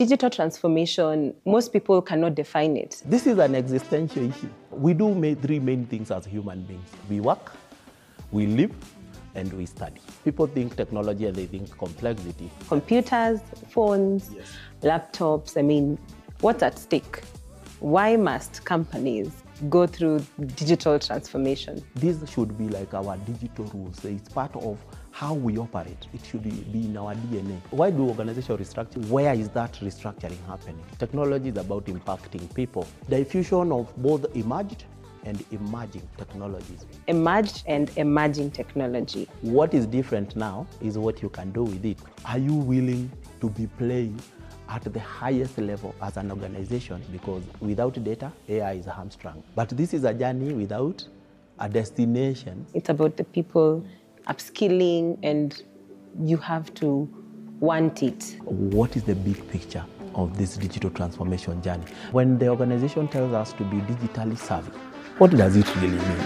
Digital transformation, most people cannot define it. This is an existential issue. We do three main things as human beings. We work, we live, and we study. People think technology and they think complexity. Computers, phones, Yes. laptops, what's at stake? Why must companies go through digital transformation? This should be like our digital rules. It's part of how we operate. It should be in our DNA. Why do organizations restructure? Where is that restructuring happening? Technology is about impacting people. The fusion of both emerged and emerging technologies. Emerged and emerging technology. What is different now is what you can do with it. Are you willing to be playing at the highest level as an organization? Because without data, AI is hamstrung. But this is a journey without a destination. It's about the people upskilling, and you have to want it. What is the big picture of this digital transformation journey? When the organization tells us to be digitally savvy, what does it really mean?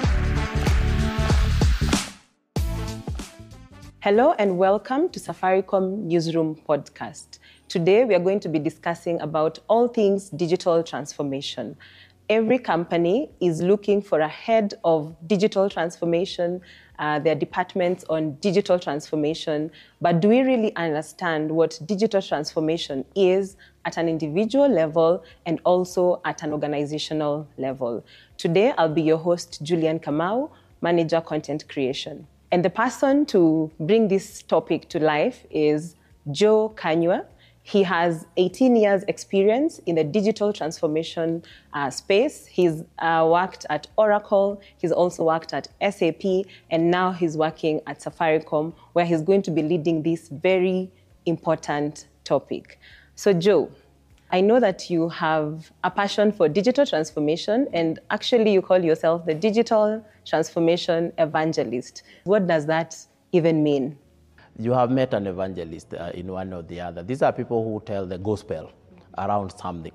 Hello and welcome to Safaricom Newsroom Podcast. Today we are going to be discussing about all things digital transformation. Every company is looking for a head of digital transformation, their departments on digital transformation, but do we really understand what digital transformation is at an individual level and also at an organizational level? Today, I'll be your host, Julian Kamau, Manager Content Creation. And the person to bring this topic to life is Joe Kanywa. He has 18 years experience in the digital transformation space. He's worked at Oracle, he's also worked at SAP, and now he's working at Safaricom, where he's going to be leading this very important topic. So Joe, I know that you have a passion for digital transformation, and actually you call yourself the digital transformation evangelist. What does that even mean? You have met an evangelist in one or the other. These are people who tell the gospel around something.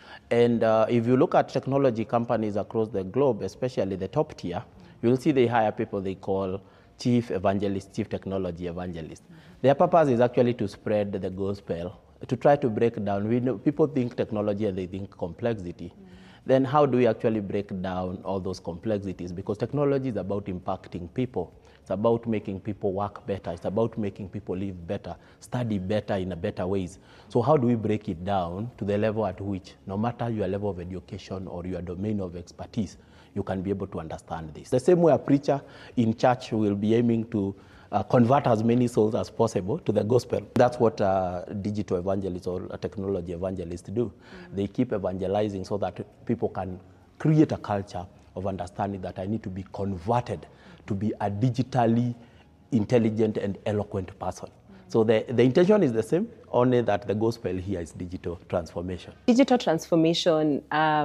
And if you look at technology companies across the globe, especially the top tier, you'll see they hire people they call chief evangelist, chief technology evangelist. Their purpose is actually to spread the gospel, to try to break down. We know people think technology and they think complexity. Then how do we actually break down all those complexities? Because technology is about impacting people. It's about making people work better. It's about making people live better, study better in a better ways. So how do we break it down to the level at which, no matter your level of education or your domain of expertise, you can be able to understand this? The same way a preacher in church will be aiming to convert as many souls as possible to the gospel. That's what digital evangelists or technology evangelists do. They keep evangelizing so that people can create a culture of understanding that I need to be converted to be a digitally intelligent and eloquent person. So the intention is the same, only that the gospel here is digital transformation. Digital transformation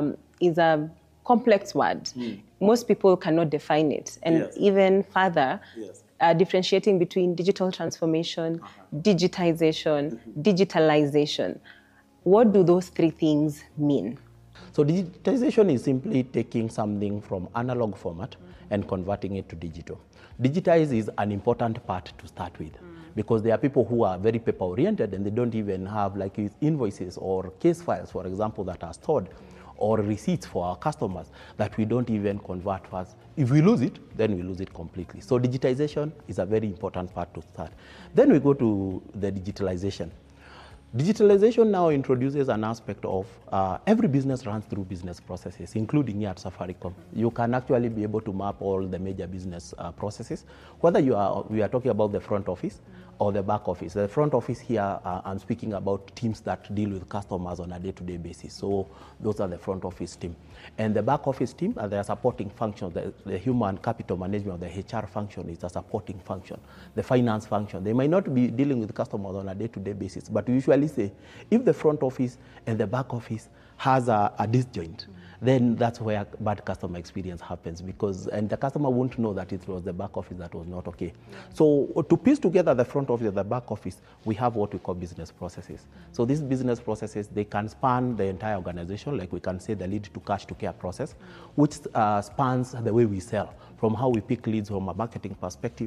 is a complex word. Most people cannot define it. And Yes. even further, Yes. differentiating between digital transformation, digitization, digitalization. What do those three things mean? So digitization is simply taking something from analog format and converting it to digital. Digitize is an important part to start with because there are people who are very paper oriented and they don't even have like invoices or case files, for example, that are stored, or receipts for our customers that we don't even convert first. If we lose it, then we lose it completely. So digitization is a very important part to start. Then we go to the digitalization. Digitalization now introduces an aspect of every business runs through business processes, including here at Safaricom. You can actually be able to map all the major business processes, whether we are talking about the front office or the back office. The front office here, I'm speaking about teams that deal with customers on a day-to-day basis. So those are the front office team. And the back office team are their supporting functions. The human capital management, the HR function is a supporting function. The finance function, they might not be dealing with customers on a day-to-day basis, but we usually say if the front office and the back office has a disjoint, then that's where bad customer experience happens and the customer won't know that it was the back office that was not okay. So to piece together the front office and the back office, we have what we call business processes. So these business processes, they can span the entire organization, like we can say the lead to cash to care process, which spans the way we sell, from how we pick leads from a marketing perspective,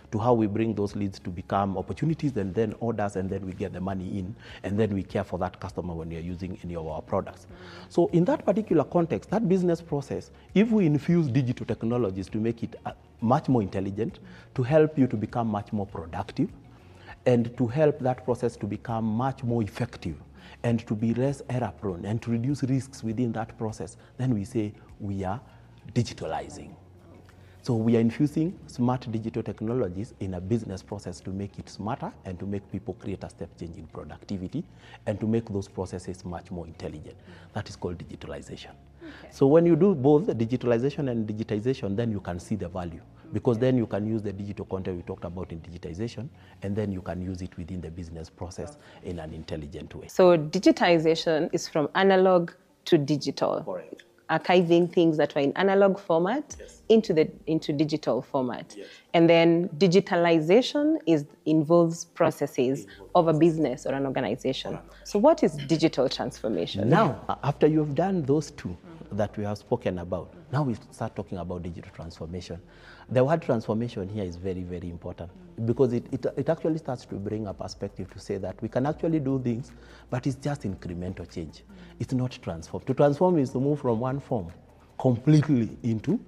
to how we bring those leads to become opportunities and then orders, and then we get the money in, and then we care for that customer when you're using any of our products. So in that particular context, that business process, if we infuse digital technologies to make it much more intelligent, to help you to become much more productive, and to help that process to become much more effective, and to be less error prone, and to reduce risks within that process, then we say we are digitalizing. So we are infusing smart digital technologies in a business process to make it smarter and to make people create a step change in productivity and to make those processes much more intelligent. That is called digitalization. Okay. So when you do both digitalization and digitization, then you can see the value, because then you can use the digital content we talked about in digitization, and then you can use it within the business process in an intelligent way. So digitization is from analog to digital. Correct. Archiving things that were in analog format, yes, into digital format. Yes. And then digitalization involves processes of a business or an organization. So what is digital transformation? Now, after you have done those two that we have spoken about, now we start talking about digital transformation. The word transformation here is very, very important, because it actually starts to bring a perspective to say that we can actually do things, but it's just incremental change. It's not transform. To transform is to move from one form completely into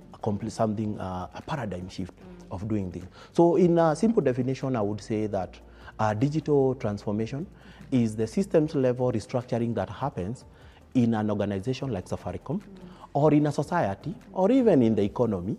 a paradigm shift of doing things. So in a simple definition, I would say that digital transformation is the systems level restructuring that happens in an organization like Safaricom, or in a society, or even in the economy,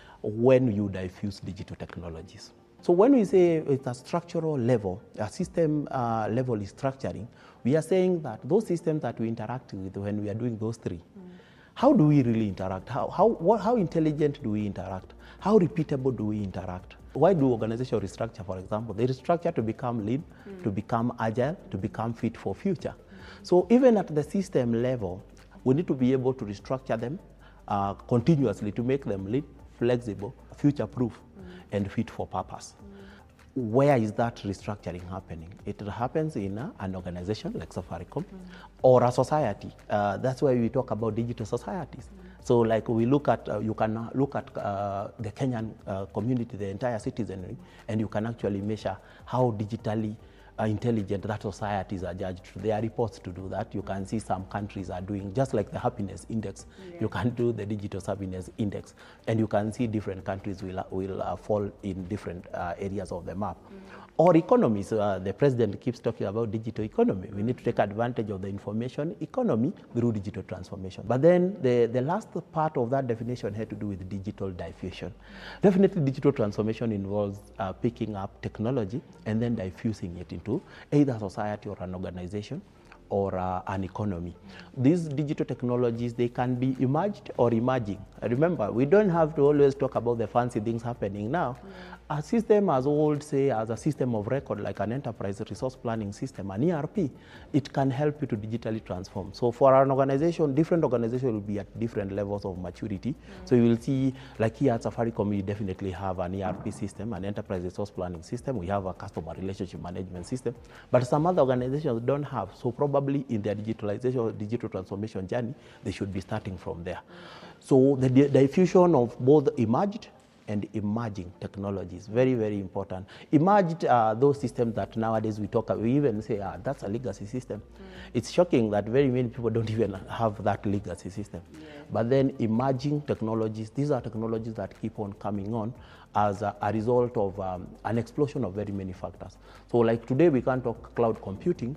when you diffuse digital technologies. So when we say it's a structural level, a system level restructuring, we are saying that those systems that we interact with when we are doing those three, how do we really interact? How intelligent do we interact? How repeatable do we interact? Why do organizations restructure, for example? They restructure to become lean, to become agile, to become fit for future. So even at the system level, we need to be able to restructure them continuously to make them lean, flexible, future-proof, and fit for purpose. Where is that restructuring happening? It happens in an organization like Safaricom, or a society. That's why we talk about digital societies. So like we look at, you can look at the Kenyan community, the entire citizenry, and you can actually measure how digitally intelligent that societies are judged. There are reports to do that. You can see some countries are doing, just like the happiness index, you can do the digital happiness index, and you can see different countries will fall in different areas of the map. Or economies, the president keeps talking about digital economy. We need to take advantage of the information economy through digital transformation. But then the last part of that definition had to do with digital diffusion. Definitely digital transformation involves picking up technology and then diffusing it into either society or an organization or an economy. These digital technologies, they can be emerged or emerging. Remember, we don't have to always talk about the fancy things happening now. A system as old, say, as a system of record, like an enterprise resource planning system, an ERP, it can help you to digitally transform. So for an organization, different organizations will be at different levels of maturity. So you will see, like here at Safaricom, we definitely have an ERP system, an enterprise resource planning system. We have a customer relationship management system. But some other organizations don't have. So probably in their digitalization or digital transformation journey, they should be starting from there. So the diffusion of both emerged and emerging technologies, very, very important. Emerged those systems that nowadays we even say, that's a legacy system. It's shocking that very many people don't even have that legacy system. But then emerging technologies, these are technologies that keep on coming on as a result of an explosion of very many factors. So like today we can't talk cloud computing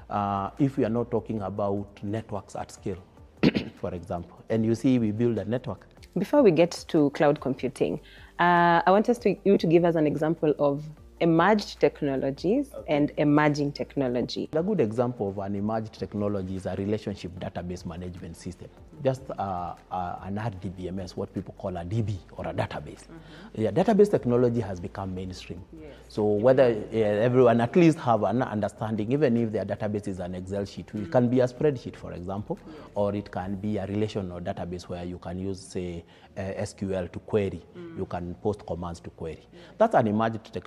if we are not talking about networks at scale, for example. And you see, we build a network. Before we get to cloud computing, I want you to give us an example of emerged technologies and emerging technology. A good example of an emerged technology is a relationship database management system. Just an RDBMS, what people call a DB or a database. Yeah, database technology has become mainstream. So whether everyone at least have an understanding, even if their database is an Excel sheet, it can be a spreadsheet, for example, or it can be a relational database where you can use, say, SQL to query. You can post commands to query. That's an emerged technology.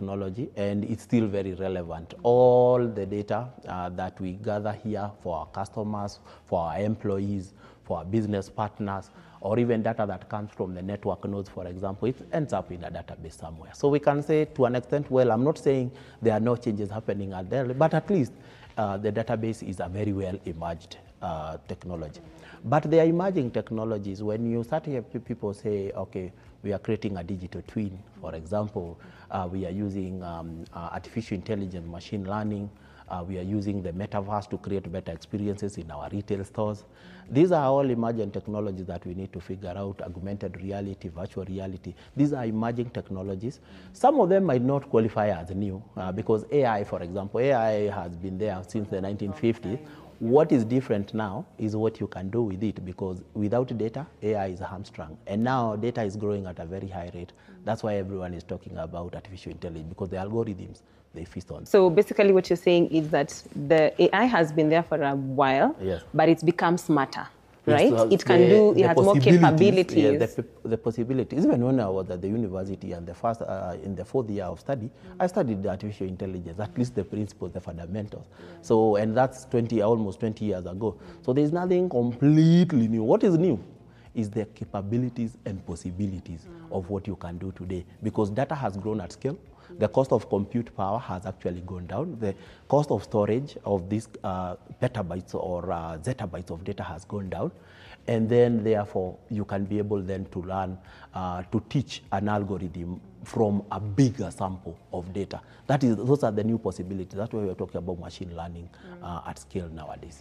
technology, and it's still very relevant. All the data that we gather here for our customers, for our employees, for our business partners, or even data that comes from the network nodes, for example, it ends up in a database somewhere. So we can say to an extent, well, I'm not saying there are no changes happening at there, but at least the database is a very well emerged technology. But there are emerging technologies. When you start to hear people say, okay, we are creating a digital twin, for example, we are using artificial intelligence, machine learning, we are using the metaverse to create better experiences in our retail stores. These are all emerging technologies that we need to figure out, augmented reality, virtual reality. These are emerging technologies. Some of them might not qualify as new because AI, for example, AI has been there since the 1950s. What is different now is what you can do with it, because without data, AI is hamstrung. And now data is growing at a very high rate. That's why everyone is talking about artificial intelligence, because the algorithms, they feast on. So basically what you're saying is that the AI has been there for a while, yes, but it's become smarter. Right? Yes, it can do, it has more capabilities. Yeah, the possibilities. Even when I was at the university and in the fourth year of study, I studied the artificial intelligence, at least the principles, the fundamentals. So, and that's almost 20 years ago. So there's nothing completely new. What is new is the capabilities and possibilities of what you can do today, because data has grown at scale. The cost of compute power has actually gone down. The cost of storage of these petabytes or zettabytes of data has gone down. And then therefore, you can be able then to learn, to teach an algorithm from a bigger sample of data. Those are the new possibilities. That's why we're talking about machine learning at scale nowadays.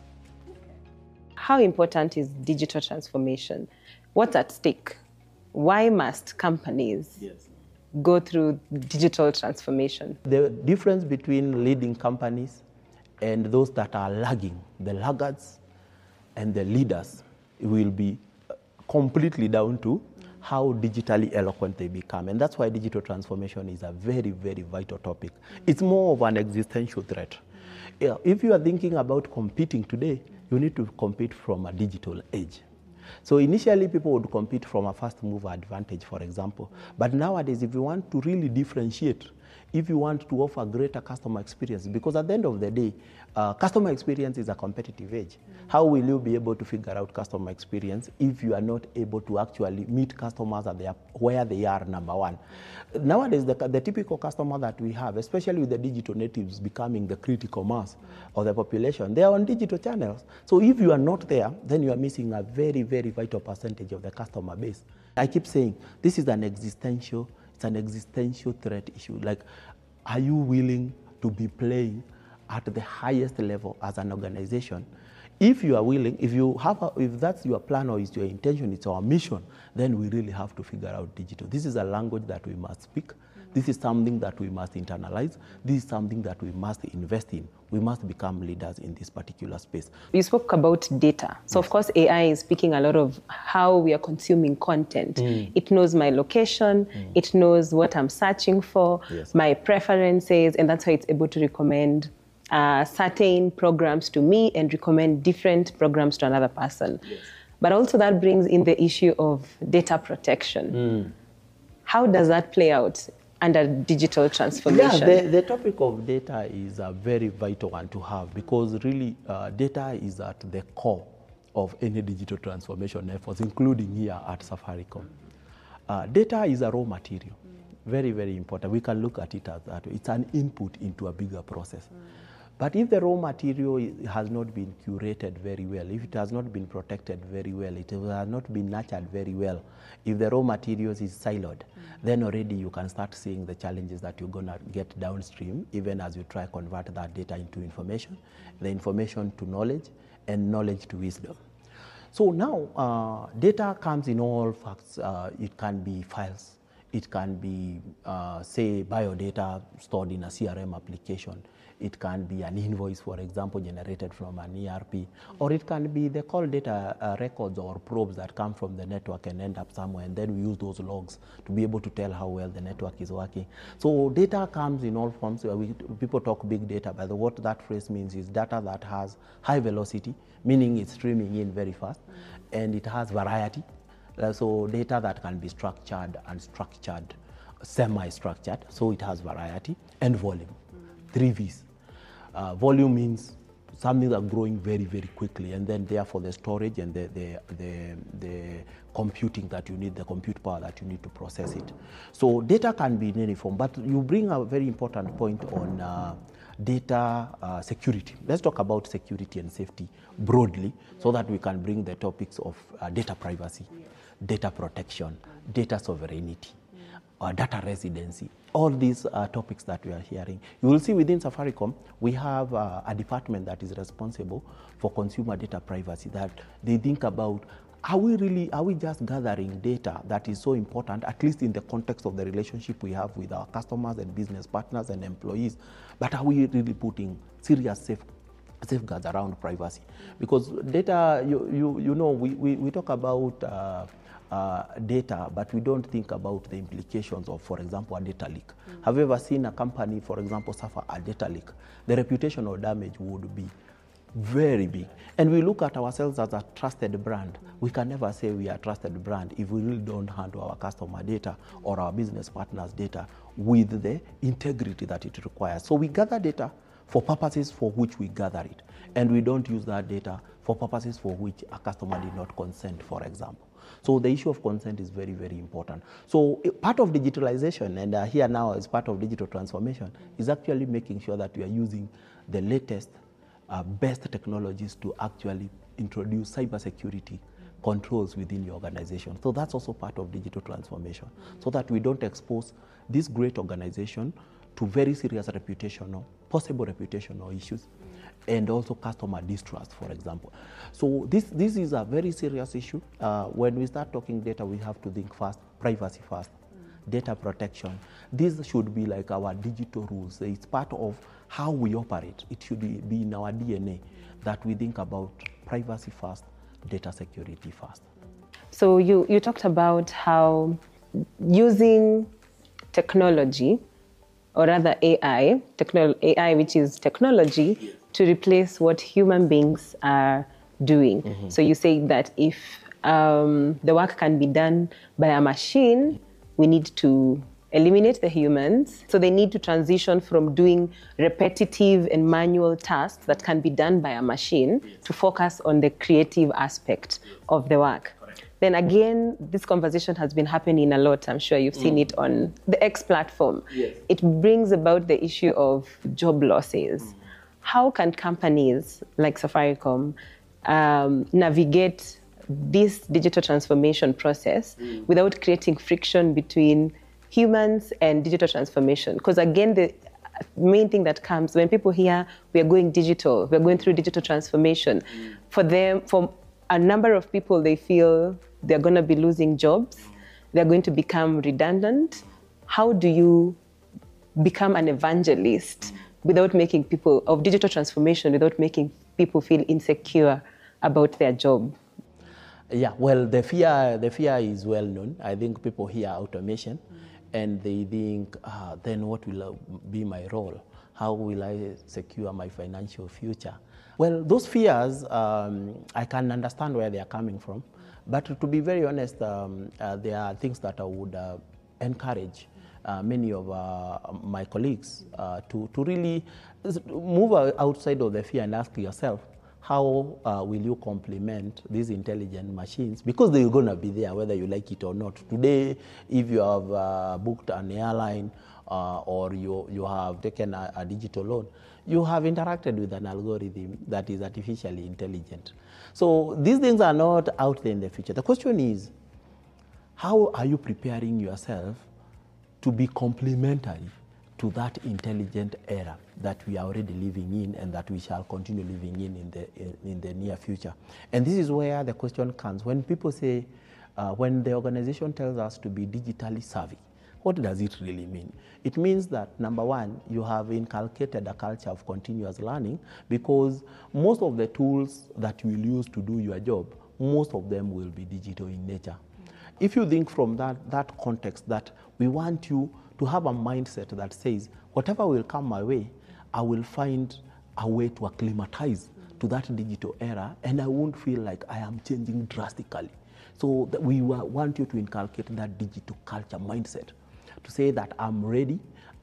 How important is digital transformation? What's at stake? Why must companies go through digital transformation? The difference between leading companies and those that are lagging, the laggards and the leaders, will be completely down to how digitally eloquent they become. And that's why digital transformation is a very, very vital topic. It's more of an existential threat. If you are thinking about competing today, you need to compete from a digital age. So initially, people would compete from a first mover advantage, for example. But nowadays, if you want to really differentiate, if you want to offer greater customer experience, because at the end of the day, customer experience is a competitive edge. How will you be able to figure out customer experience if you are not able to actually meet customers at where they are, number one? Nowadays, the typical customer that we have, especially with the digital natives becoming the critical mass of the population, they are on digital channels. So if you are not there, then you are missing a very, very vital percentage of the customer base. I keep saying, this is an existential threat issue. Like, are you willing to be playing at the highest level as an organization? If you are willing, if that's your plan or is your intention, it's our mission, then we really have to figure out digital. This is a language that we must speak. This is something that we must internalize. This is something that we must invest in. We must become leaders in this particular space. You spoke about data. So of course, AI is speaking a lot of how we are consuming content. It knows my location. It knows what I'm searching for, my preferences, and that's why it's able to recommend certain programs to me and recommend different programs to another person. But also that brings in the issue of data protection. How does that play out under digital transformation? Yeah, the topic of data is a very vital one to have, because really data is at the core of any digital transformation efforts, including here at Safaricom. Data is a raw material, very, very important. We can look at it as that. It's an input into a bigger process. But if the raw material has not been curated very well, if it has not been protected very well, it has not been nurtured very well, if the raw materials is siloed, then already you can start seeing the challenges that you're going to get downstream, even as you try to convert that data into information, the information to knowledge, and knowledge to wisdom. So now, data comes in all facts. It can be files. It can be, say, biodata stored in a CRM application. It can be an invoice, for example, generated from an ERP, or it can be the call data records or probes that come from the network and end up somewhere, and then we use those logs to be able to tell how well the network is working. So data comes in all forms. People talk big data, but what that phrase means is data that has high velocity, meaning it's streaming in very fast, and it has variety. So data that can be structured and structured. semi-structured, so it has variety, and volume. 3 V's. Volume means something that's growing very, very quickly, and then therefore the storage and the computing that you need, the compute power that you need to process it. So data can be in any form, but you bring a very important point on data security. Let's talk about security and safety broadly so that we can bring the topics of data privacy, data protection, data sovereignty, data residency, all these topics that we are hearing. You will see within Safaricom, we have a department that is responsible for consumer data privacy, that they think about, are we just gathering data that is so important, at least in the context of the relationship we have with our customers and business partners and employees, but are we really putting serious safeguards around privacy? Because data, you know, we talk about data, but we don't think about the implications of, for example, a data leak. Have you ever seen a company, for example, suffer a data leak? The reputational damage would be very big. And we look at ourselves as a trusted brand. We can never say we are a trusted brand if we really don't handle our customer data or our business partners' data with the integrity that it requires. So we gather data for purposes for which we gather it, and we don't use that data for purposes for which a customer did not consent, for example. So the issue of consent is very, very important. So part of digitalization, and here now as part of digital transformation, is actually making sure that we are using the latest, best technologies to actually introduce cybersecurity controls within your organization. So that's also part of digital transformation, so that we don't expose this great organization to very serious possible reputational issues, and also customer distrust, for example. So this is a very serious issue. When we start talking data, we have to think first, privacy first, data protection. This should be like our digital rules. It's part of how we operate. It should be in our DNA that we think about privacy first, data security first. So you talked about how using technology, or rather AI, which is technology, to replace what human beings are doing. So you say that if the work can be done by a machine, we need to eliminate the humans. So they need to transition from doing repetitive and manual tasks that can be done by a machine to focus on the creative aspect of the work. Then again, this conversation has been happening a lot. I'm sure you've seen it on the X platform. Yes. It brings about the issue of job losses. How can companies like Safaricom navigate this digital transformation process without creating friction between humans and digital transformation? Because again, the main thing that comes when people hear we are going digital, we're going through digital transformation, for a number of people, they feel they're going to be losing jobs, they're going to become redundant. How do you become an evangelist without making people, of digital transformation, without making people feel insecure about their job? Yeah, well, the fear is well known. I think people hear automation and they think, then what will be my role? How will I secure my financial future? Well, those fears, I can understand where they are coming from. But to be very honest, there are things that I would encourage many of my colleagues to really move outside of the fear and ask yourself, how will you complement these intelligent machines? Because they're going to be there whether you like it or not. Today, if you have booked an airline or you have taken a digital loan, you have interacted with an algorithm that is artificially intelligent. So these things are not out there in the future. The question is, how are you preparing yourself to be complementary to that intelligent era that we are already living in and that we shall continue living in the near future? And this is where the question comes. When people say, when the organization tells us to be digitally savvy, what does it really mean? It means that, number one, you have inculcated a culture of continuous learning, because most of the tools that you will use to do your job, most of them will be digital in nature. If you think from that context, that we want you to have a mindset that says, whatever will come my way, I will find a way to acclimatize to that digital era, and I won't feel like I am changing drastically. So we want you to inculcate that digital culture mindset, to say that I'm ready.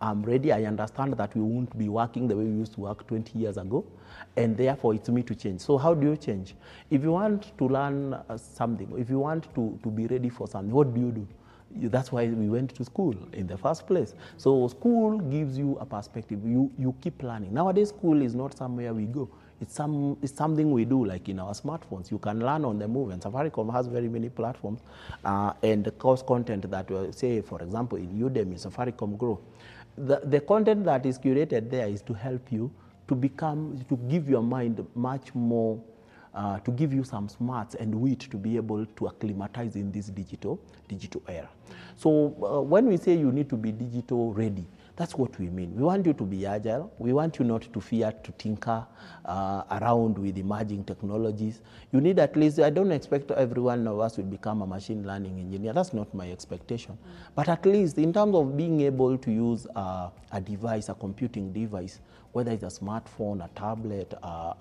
I understand that we won't be working the way we used to work 20 years ago, and therefore it's me to change. So how do you change? If you want to learn something, if you want to be ready for something, what do? That's why we went to school in the first place. So school gives you a perspective. You keep learning. Nowadays, school is not somewhere we go. It's something we do, like in our smartphones. You can learn on the move, and Safaricom has very many platforms and the course content that, say, for example, in Udemy, Safaricom Grow. The content that is curated there is to help you to give your mind much more, to give you some smarts and wit to be able to acclimatize in this digital era. So when we say you need to be digital ready, that's what we mean. We want you to be agile. We want you not to fear to tinker around with emerging technologies. You need at least, I don't expect every one of us will become a machine learning engineer. That's not my expectation. But at least in terms of being able to use a device, a computing device, whether it's a smartphone, a tablet,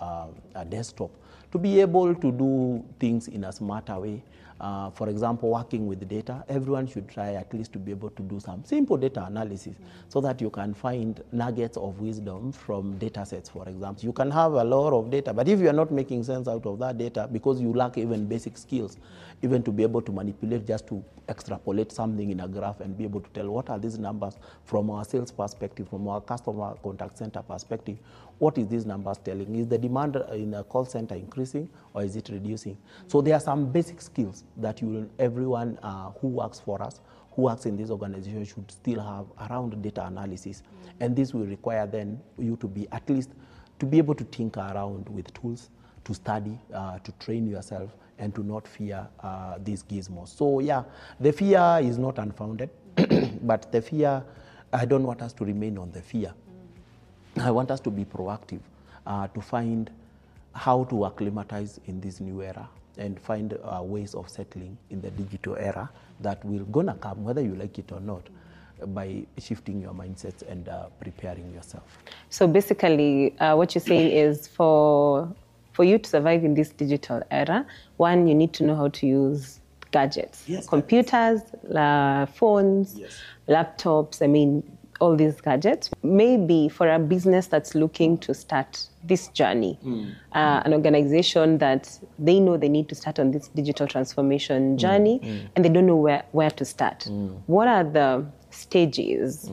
a desktop, to be able to do things in a smarter way. For example, working with data, everyone should try at least to be able to do some simple data analysis so that you can find nuggets of wisdom from data sets, for example. You can have a lot of data, but if you are not making sense out of that data because you lack even basic skills, even to be able to manipulate, just to extrapolate something in a graph and be able to tell what are these numbers from our sales perspective, from our customer contact center perspective, what is these numbers telling? Is the demand in a call center increasing or is it reducing? So there are some basic skills that everyone who works for us, who works in this organization should still have around data analysis. And this will require then you to be at least to be able to tinker around with tools, to study, to train yourself, and to not fear these gizmos. So yeah, the fear is not unfounded, but the fear, I don't want us to remain on the fear. I want us to be proactive, to find how to acclimatize in this new era and find ways of settling in the digital era that will gonna come, whether you like it or not, by shifting your mindsets and preparing yourself. So basically, what you're saying is for you to survive in this digital era, one, you need to know how to use gadgets, yes, computers, phones, yes, laptops, I mean, all these gadgets. Maybe for a business that's looking to start this journey, an organization that they know they need to start on this digital transformation journey and they don't know where to start. What are the stages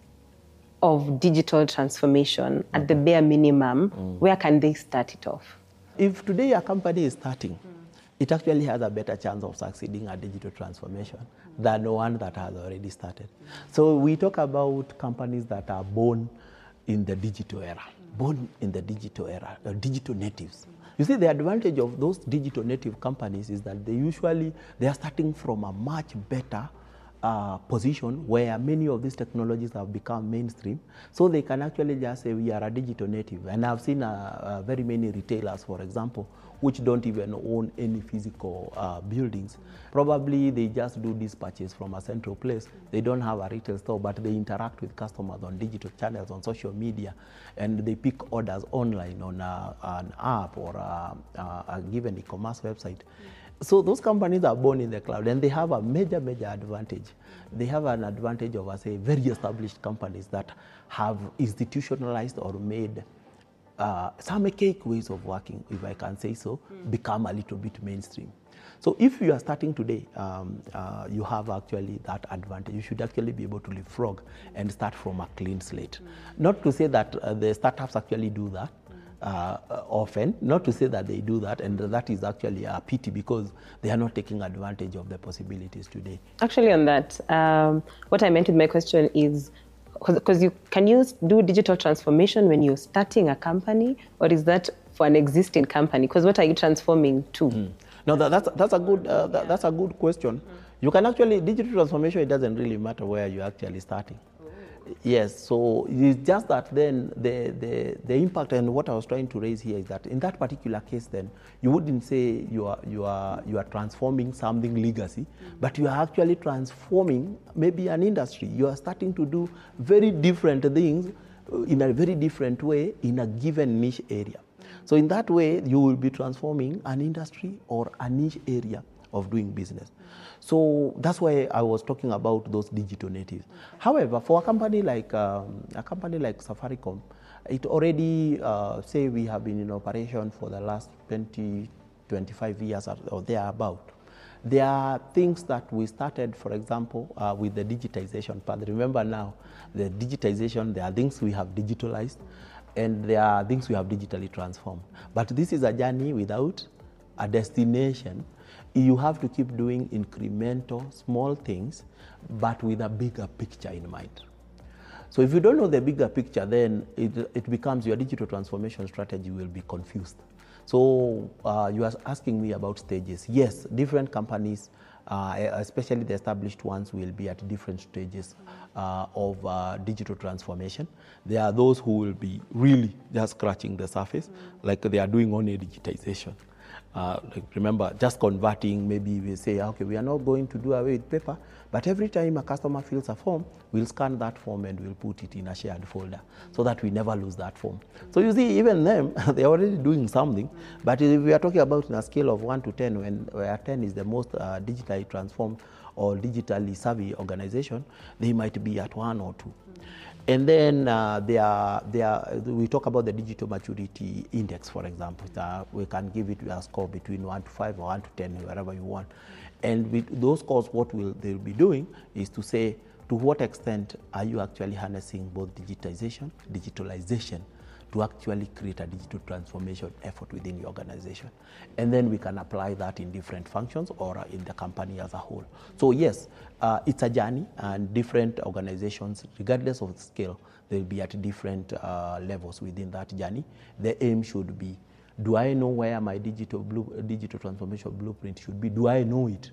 of digital transformation at the bare minimum? Where can they start it off? If today a company is starting, it actually has a better chance of succeeding at digital transformation than one that has already started. So we talk about companies that are born in the digital era, digital natives. You see, the advantage of those digital native companies is that they are starting from a much better position where many of these technologies have become mainstream, so they can actually just say we are a digital native. And I've seen very many retailers, for example, which don't even own any physical buildings. Probably they just do this purchase from a central place. They don't have a retail store, but they interact with customers on digital channels, on social media, and they pick orders online on an app or a given e-commerce website. So those companies are born in the cloud, and they have a major advantage. They have an advantage over, say, very established companies that have institutionalized or made some archaic ways of working, if I can say so, become a little bit mainstream. So if you are starting today, you have actually that advantage. You should actually be able to leapfrog and start from a clean slate. Not to say that the startups actually do that, often, not to say that they do that, and that is actually a pity because they are not taking advantage of the possibilities today. Actually, on that, what I meant with my question is, because can you do digital transformation when you're starting a company, or is that for an existing company? Because what are you transforming to? No, that's a good question. You can actually, digital transformation, it doesn't really matter where you're actually starting. Yes, so it's just that then the impact, and what I was trying to raise here is that in that particular case, then you wouldn't say you are transforming something legacy, but you are actually transforming maybe an industry. You are starting to do very different things in a very different way in a given niche area. So in that way, you will be transforming an industry or a niche area of doing business. So that's why I was talking about those digital natives. However, for a company like Safaricom, it already, say we have been in operation for the last 20, 25 years or thereabout. There are things that we started, for example, with the digitization part. Remember now, the digitization, there are things we have digitalized, and there are things we have digitally transformed. But this is a journey without a destination. You have to keep doing incremental, small things, but with a bigger picture in mind. So if you don't know the bigger picture, then it becomes your digital transformation strategy will be confused. So you are asking me about stages. Yes, different companies, especially the established ones, will be at different stages of digital transformation. There are those who will be really just scratching the surface, like they are doing only digitization. Like remember, just converting, maybe we say, okay, we are not going to do away with paper, but every time a customer fills a form, we'll scan that form and we'll put it in a shared folder so that we never lose that form. So you see, even them, they're already doing something, but if we are talking about in a scale of 1 to 10, where 10 is the most digitally transformed or digitally savvy organization, they might be at 1 or 2. And then we talk about the digital maturity index, for example. We can give it a score between 1 to 5 or 1 to 10, wherever you want. And with those scores, what they'll be doing is to say, to what extent are you actually harnessing both digitization, digitalization, to actually create a digital transformation effort within the organization. And then we can apply that in different functions or in the company as a whole. So yes, it's a journey, and different organizations, regardless of the scale, they'll be at different levels within that journey. The aim should be, do I know where my digital transformation blueprint should be? Do I know it?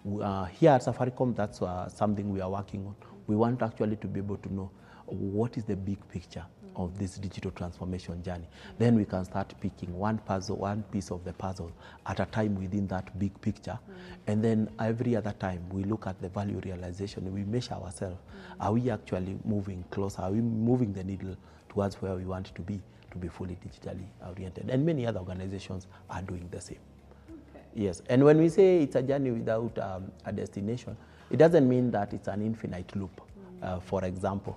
Here at Safaricom, that's something we are working on. We want actually to be able to know what is the big picture of this digital transformation journey. Then we can start picking one piece of the puzzle at a time within that big picture. And then every other time we look at the value realization, we measure ourselves. Are we actually moving closer? Are we moving the needle towards where we want to be fully digitally oriented? And many other organizations are doing the same. Okay. Yes, and when we say it's a journey without a destination, it doesn't mean that it's an infinite loop. For example,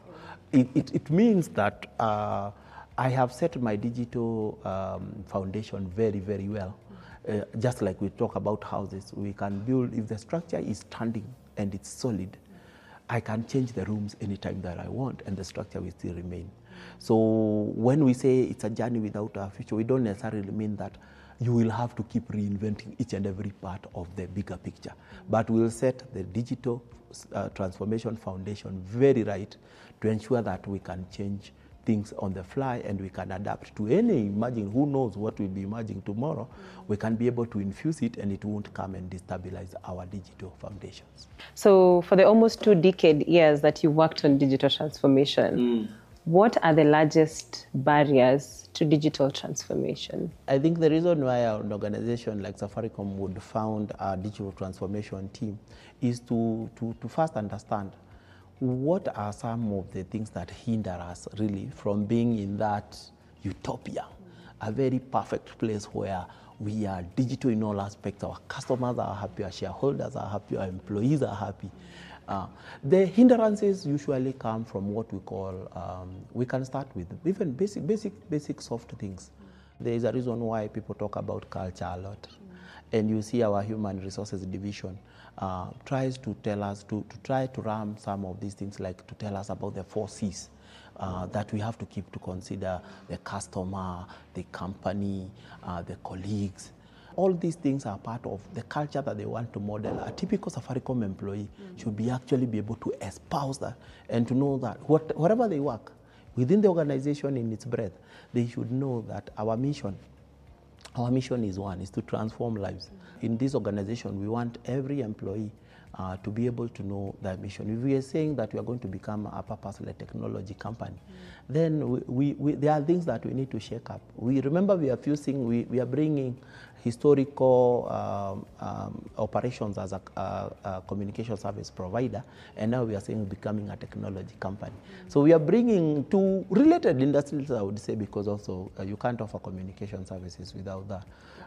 it means that I have set my digital foundation very, very well. Just like we talk about houses, we can build, if the structure is standing and it's solid, I can change the rooms anytime that I want and the structure will still remain. So when we say it's a journey without a future, we don't necessarily mean that you will have to keep reinventing each and every part of the bigger picture. But we'll set the digital transformation foundation very right to ensure that we can change things on the fly and we can adapt to any emerging, who knows what will be emerging tomorrow. We can be able to infuse it and it won't come and destabilize our digital foundations. So for the almost 2 decade years that you worked on digital transformation, what are the largest barriers to digital transformation? I think the reason why an organization like Safaricom would found a digital transformation team is to first understand what are some of the things that hinder us really from being in that utopia, a very perfect place where we are digital in all aspects. Our customers are happy, our shareholders are happy, our employees are happy. The hindrances usually come from what we call, we can start with even basic soft things. There is a reason why people talk about culture a lot. And you see our human resources division tries to tell us, to try to ram some of these things, like to tell us about the 4 C's that we have to keep to consider: the customer, the company, the colleagues. All these things are part of the culture that they want to model. A typical Safaricom employee should be actually be able to espouse that and to know that wherever they work, within the organization in its breadth, they should know that our mission is one, is to transform lives. In this organization, we want every employee to be able to know their mission. If we are saying that we are going to become a purpose-led technology company, then there are things that we need to shake up. We are bringing historical operations as a communication service provider, and now we are saying becoming a technology company. So we are bringing 2 related industries, I would say, because also you can't offer communication services without that.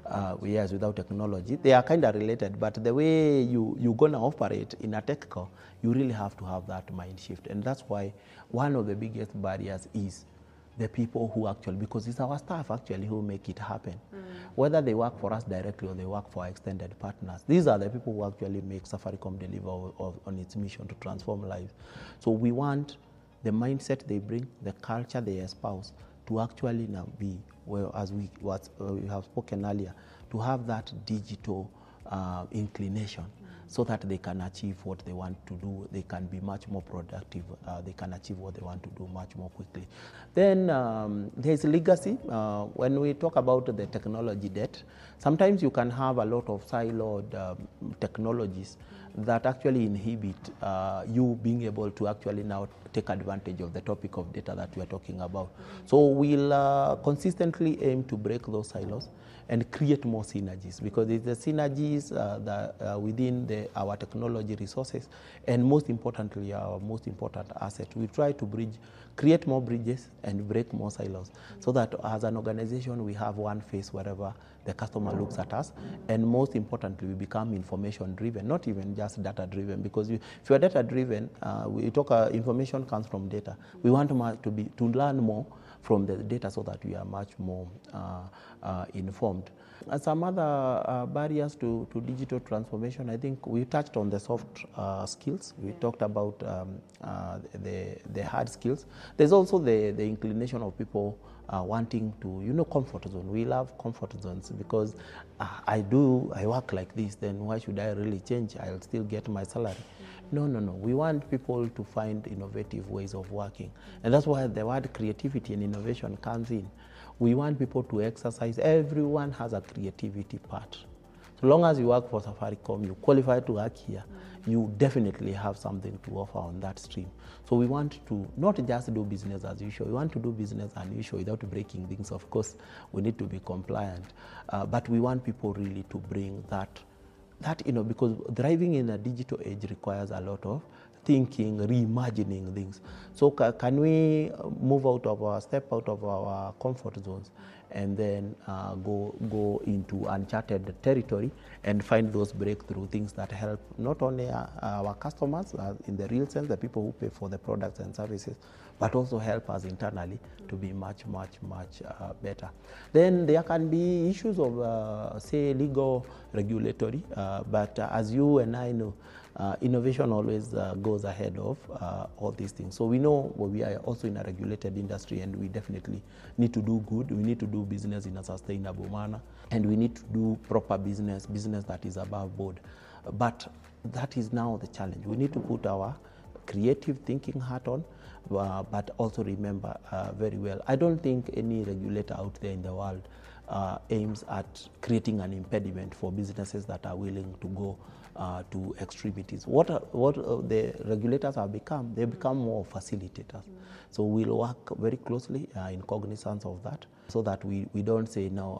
yes, without technology. They are kind of related, but the way you're going to operate in a tech co, you really have to have that mind shift. And that's why one of the biggest barriers is the people who actually, because it's our staff actually who make it happen. Whether they work for us directly or they work for our extended partners, these are the people who actually make Safaricom deliver on its mission to transform lives. So we want the mindset they bring, the culture they espouse, to actually now be, well, as we have spoken earlier, to have that digital inclination, so that they can achieve what they want to do. They can be much more productive. They can achieve what they want to do much more quickly. Then there's legacy. When we talk about the technology debt, sometimes you can have a lot of siloed technologies that actually inhibit you being able to actually now take advantage of the topic of data that we are talking about. So we'll consistently aim to break those silos and create more synergies, because it's the synergies that within our technology resources, and most importantly, our most important asset. We try to create more bridges and break more silos, so that as an organization we have one face wherever the customer looks at us, and most importantly, we become information driven, not even just data driven, because if you're data driven, we talk information comes from data. We want to learn more from the data, so that we are much more informed. And some other barriers to digital transformation, I think we touched on the soft skills. We talked about the hard skills. There's also the inclination of people wanting to, comfort zone. We love comfort zones, because I work like this, then why should I really change? I'll still get my salary. No. We want people to find innovative ways of working. And that's why the word creativity and innovation comes in. We want people to exercise. Everyone has a creativity part. So long as you work for Safaricom, you qualify to work here, you definitely have something to offer on that stream. So we want to not just do business as usual. We want to do business unusual without breaking things. Of course, we need to be compliant. But we want people really to bring that, because thriving in a digital age requires a lot of thinking, reimagining things. So can we step out of our comfort zones, and then go into uncharted territory and find those breakthrough things that help not only our customers in the real sense, the people who pay for the products and services, but also help us internally to be much better. Then there can be issues of, say, legal, regulatory, but as you and I know, innovation always goes ahead of all these things. So we know we are also in a regulated industry, and we definitely need to do good. We need to do business in a sustainable manner, and we need to do proper business that is above board. But that is now the challenge. We need to put our creative thinking hat on, but also remember very well, I don't think any regulator out there in the world aims at creating an impediment for businesses that are willing to go to extremities. What the regulators have become, they become more facilitators. So we'll work very closely in cognizance of that, so that we don't say, no,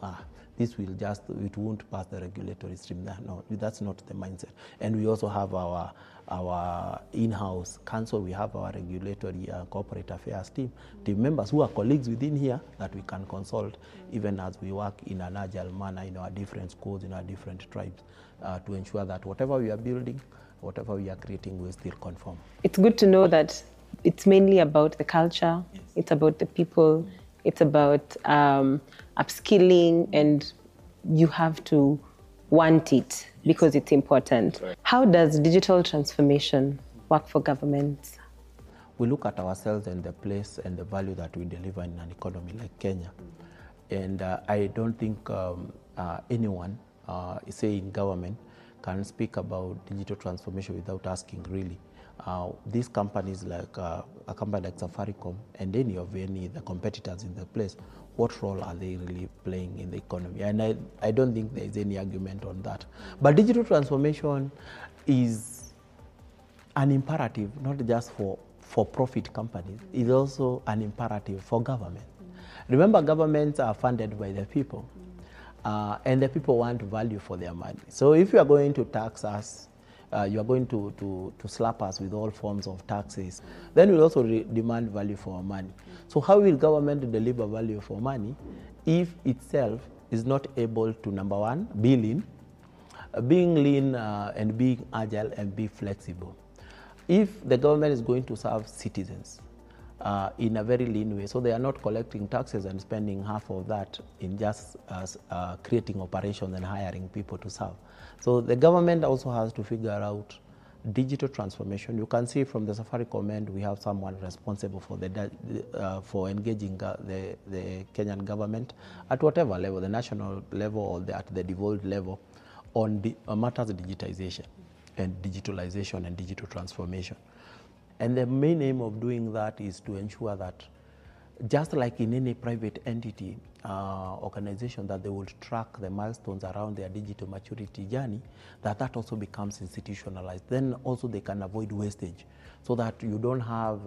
it won't pass the regulatory stream. No, that's not the mindset. And we also have our in-house council. We have our regulatory corporate affairs team members who are colleagues within here that we can consult, even as we work in an agile manner in our different schools, in our different tribes, to ensure that whatever we are building, whatever we are creating, will still conform. It's good to know that it's mainly about the culture, yes. It's about the people, it's about upskilling, and you have to want it because it's important. Right. How does digital transformation work for governments? We look at ourselves and the place and the value that we deliver in an economy like Kenya. And I don't think anyone, say in government, can speak about digital transformation without asking really. These companies like a company like Safaricom and any of the competitors in the place, what role are they really playing in the economy? And I don't think there is any argument on that. But digital transformation is an imperative, not just for profit companies, it's also an imperative for government. Remember, governments are funded by the people, and the people want value for their money. So if you are going to tax us, you are going to slap us with all forms of taxes, then we'll also demand value for our money. So how will government deliver value for money if itself is not able to, number one, be lean, being lean and being agile and be flexible. If the government is going to serve citizens in a very lean way, so they are not collecting taxes and spending half of that in just creating operations and hiring people to serve. So the government also has to figure out digital transformation. You can see from the Safaricom end, we have someone responsible for for engaging the Kenyan government at whatever level, the national level or at the devolved level, on matters of digitization and digitalization and digital transformation. And the main aim of doing that is to ensure that, just like in any private entity organization, that they will track the milestones around their digital maturity journey, that also becomes institutionalized. Then also they can avoid wastage, so that you don't have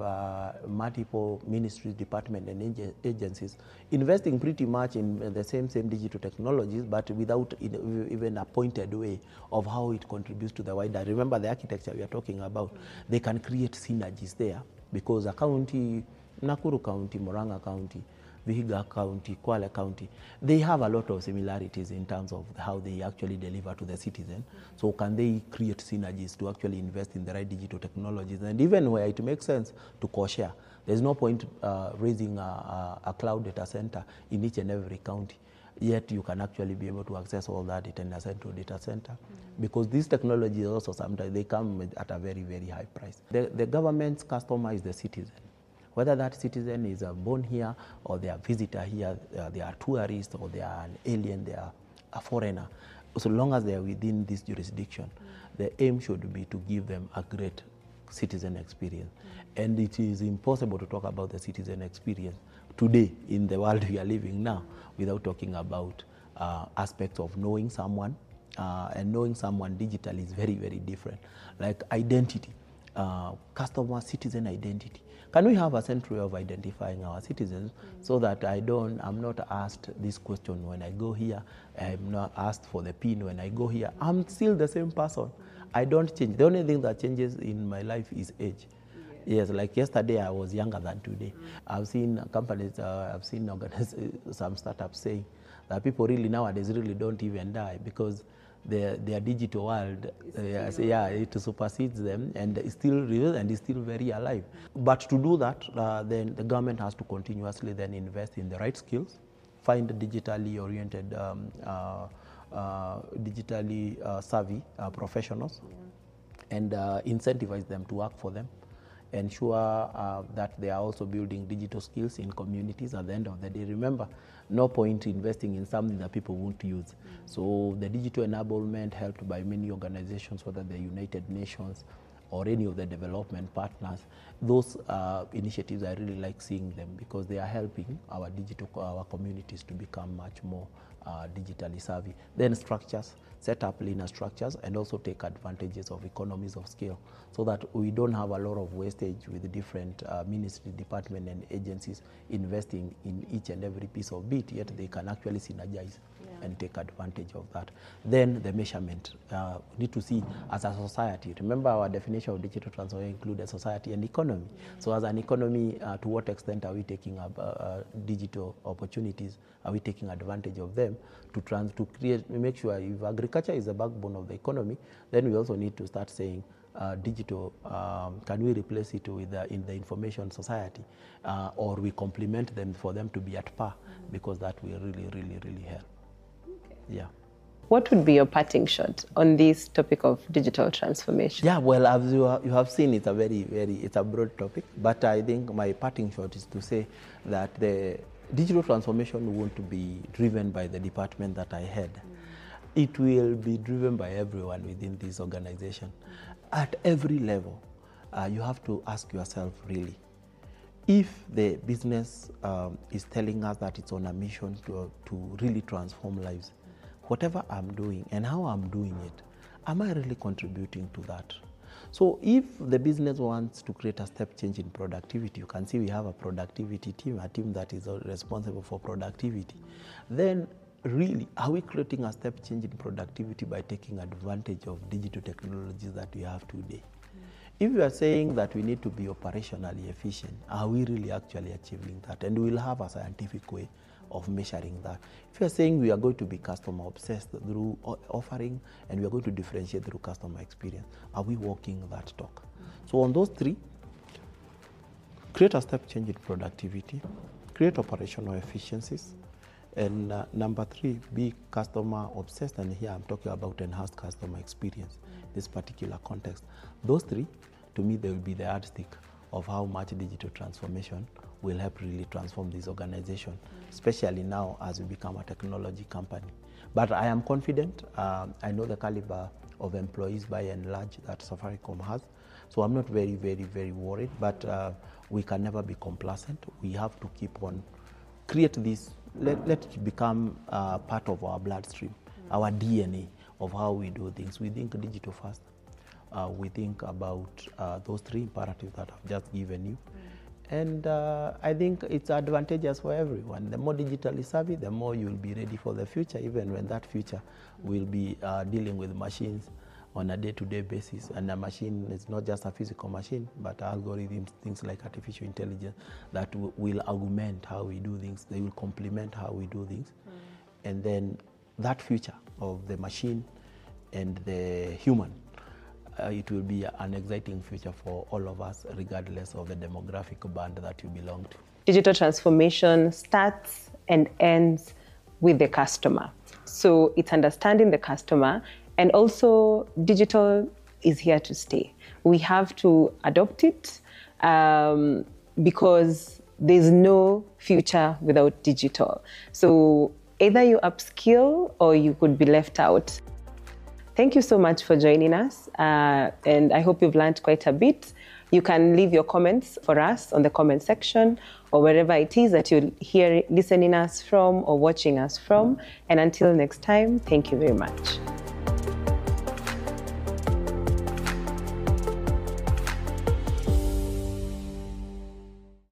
multiple ministries, departments, and agencies investing pretty much in the same digital technologies, but without even a pointed way of how it contributes to the wider. Remember the architecture we are talking about. They can create synergies there, because a county, Nakuru County, Murang'a County, Vihiga County, Kwale County, they have a lot of similarities in terms of how they actually deliver to the citizen. So can they create synergies to actually invest in the right digital technologies, and even where it makes sense to co-share. There's no point raising a cloud data center in each and every county, yet you can actually be able to access all that in a central data center, because these technologies also sometimes they come at a very, very high price. The government's customer is the citizen. Whether that citizen is born here or they are visitor here, they are tourists or they are an alien, they are a foreigner, so long as they are within this jurisdiction, the aim should be to give them a great citizen experience. And it is impossible to talk about the citizen experience today in the world we are living now without talking about aspects of knowing someone, and knowing someone digitally is very, very different. Like identity, customer citizen identity. Can we have a central way of identifying our citizens, so that I'm not asked this question when I go here, I'm not asked for the PIN when I go here, I'm still the same person. I don't change. The only thing that changes in my life is age. Yes, like yesterday I was younger than today. I've seen companies, I've seen some startups saying that people really nowadays really don't even die, because their digital world, it supersedes them and is still real and is still very alive. But to do that, then the government has to continuously then invest in the right skills, find digitally oriented, digitally savvy professionals, and incentivize them to work for them. Ensure that they are also building digital skills in communities at the end of the day. Remember, no point investing in something that people won't use. So the digital enablement helped by many organizations, whether the United Nations or any of the development partners, those initiatives, I really like seeing them, because they are helping our communities to become much more digitally savvy. Then structures, set up leaner structures, and also take advantages of economies of scale, so that we don't have a lot of wastage with the different ministry, department, and agencies investing in each and every piece of bit, yet they can actually synergize and take advantage of that. Then the measurement. We need to see as a society. Remember, our definition of digital transformation includes society and economy. So as an economy, to what extent are we taking up digital opportunities? Are we taking advantage of them to create, make sure if agriculture is the backbone of the economy, then we also need to start saying digital, can we replace it with in the information society, or we complement them for them to be at par, because that will really, really, really help. Yeah. What would be your parting shot on this topic of digital transformation? Yeah, well, as you have seen, it's a it's a broad topic, but I think my parting shot is to say that the digital transformation won't be driven by the department that I head. It will be driven by everyone within this organization. At every level, you have to ask yourself, really, if the business is telling us that it's on a mission to really transform lives, whatever I'm doing and how I'm doing it, am I really contributing to that? So if the business wants to create a step change in productivity, you can see we have a productivity team, a team that is responsible for productivity. Then really, are we creating a step change in productivity by taking advantage of digital technologies that we have today? If you are saying that we need to be operationally efficient, are we really actually achieving that? And we'll have a scientific way of measuring that. If you're saying we are going to be customer obsessed through offering and we are going to differentiate through customer experience, are we walking that talk? So on those three, create a step change in productivity, create operational efficiencies, and number three, be customer obsessed. And here I'm talking about enhanced customer experience, this particular context. Those three, to me, they will be the yardstick of how much digital transformation will help really transform this organization, especially now as we become a technology company. But I am confident. I know the caliber of employees by and large that Safaricom has. So I'm not very, very, very worried, but we can never be complacent. We have to keep on create this, let it become part of our bloodstream, our DNA of how we do things. We think digital first. We think about those three imperatives that I've just given you. And I think it's advantageous for everyone. The more digitally savvy, the more you'll be ready for the future, even when that future will be dealing with machines on a day-to-day basis. And a machine is not just a physical machine, but algorithms, things like artificial intelligence that will augment how we do things. They will complement how we do things. And then that future of the machine and the human, it will be an exciting future for all of us, regardless of the demographic band that you belong to. Digital transformation starts and ends with the customer. So it's understanding the customer, and also digital is here to stay. We have to adopt it because there's no future without digital. So either you upskill or you could be left out. Thank you so much for joining us, and I hope you've learned quite a bit. You can leave your comments for us on the comment section or wherever it is that you're here listening us from or watching us from. And until next time, thank you very much.